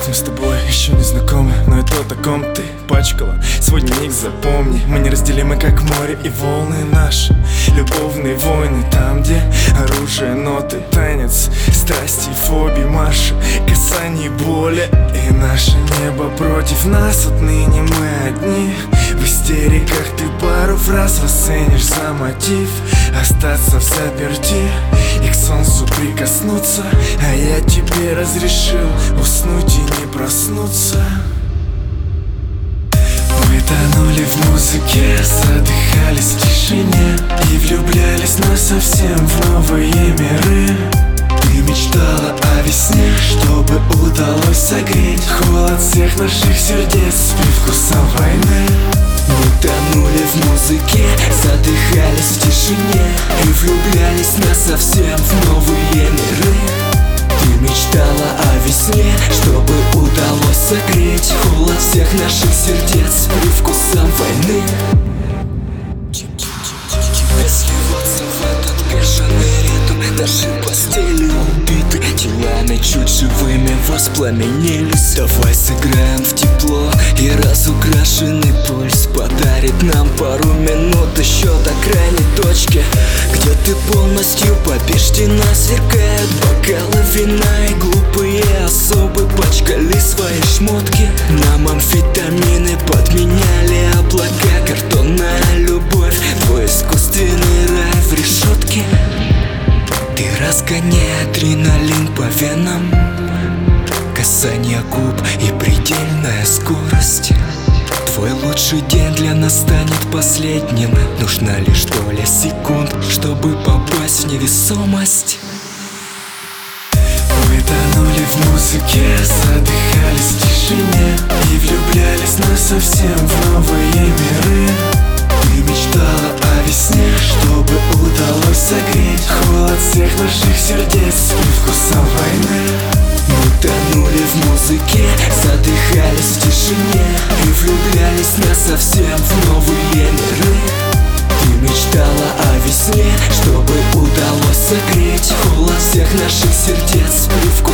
Мы с тобой еще не знакомы, но и то, о ком ты пачкала свой дневник, запомни. Мы неразделимы, как море и волны наши. Любовные войны, там, где оружие, ноты, танец, страсти, фобии, марши, касаний, боли. И наше небо против нас, отныне мы одни. В истериках ты пару фраз расценишь за мотив остаться в заперти и к солнцу прикоснуться. А я тебе разрешил уснуть и не проснуться. Мы тонули в музыке, задыхались в тишине и влюблялись насовсем в новые миры. Ты мечтала о весне, чтобы удалось согреть холод всех наших сердец с привкусом войны. Мы тонули в музыке, задыхались в тишине и влюблялись насовсем в новые миры. Ты мечтала о весне, чтобы удалось согреть холод всех наших сердец с привкусом войны. Тебе сливаться в этот бешеный ритм, наши постели убиты телами, чуть живыми воспламенились. Давай сыграем в тепло, и разукрашенный пульс подарит нам пару минут еще до крайней точки, где ты полностью побеждена. Сверкают бокалы вина, и глупые особы пачкали свои шмотки. Нам амфетамины подменяли облака, картонная любовь, твой искусственный рай в решетке. Ты разгоняй адреналин по венам, касание губ и предельная скорость. Твой лучший день для нас станет последним. Нужна лишь доля секунд, чтобы попасть в невесомость. Мы тонули в музыке, задыхались в тишине и влюблялись насовсем в новые миры. Ты мечтала о весне, чтобы удалось согреть холод всех наших сердец с привкусом войны. Мы тонули в музыке, задыхались в тишине и влюблялись насовсем в новые миры. Ты мечтала о весне, чтобы удалось согреть холод всех наших сердец с привкусом